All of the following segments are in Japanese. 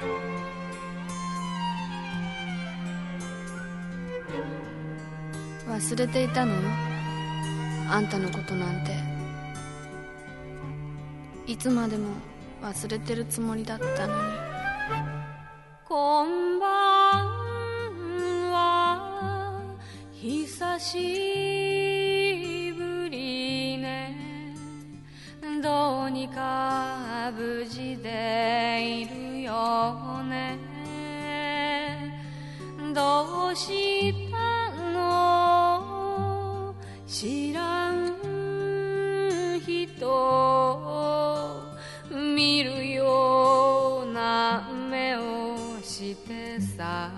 忘れていたの？あんたのことなんて。いつまでも忘れてるつもりだったのに。 こんばんは、久しぶりね。どうにか無事でいるよね。どうしたの？知らん人見るような目をしてさ、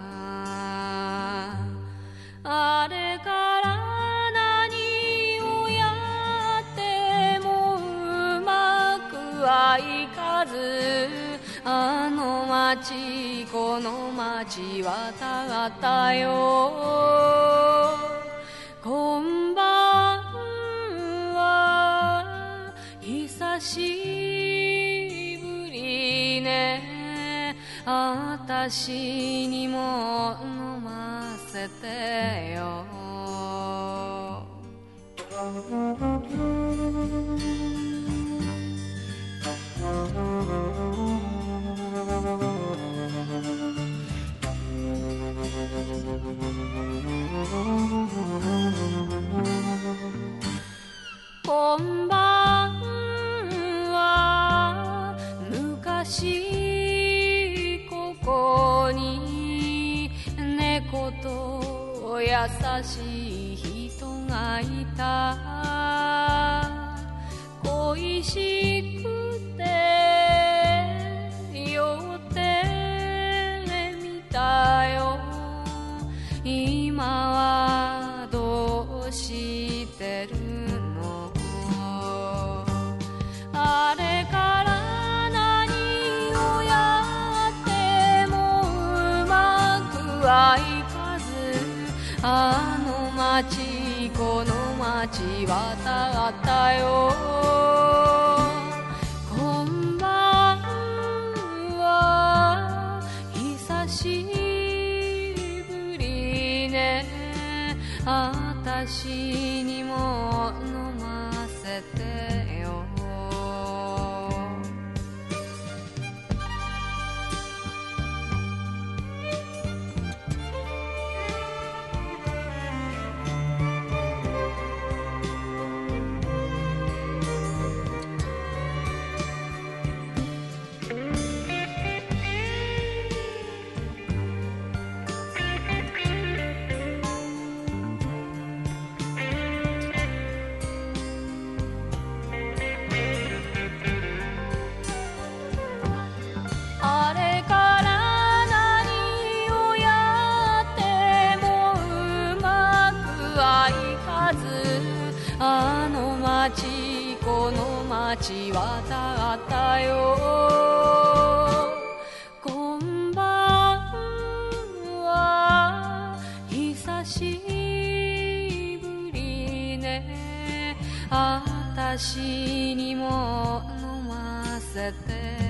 あれから何をやってもうまくはいかず、あの街この街渡ったよ。こんばんは、久しぶりね。あたしにも飲ませてよ。こんばんは、昔ここに猫と優しい人がいた。恋しくて酔ってみたよ。今はどうしてるの？あれから何をやってもうまくはいかず、あの街この街渡ったよ。こんばんは、久しぶりね。あたしにも飲ませてよ。あれから何をやってもうまくはいかず、あの街この街渡ったよ。こんばんは、久しぶりね。あたしにも飲ませて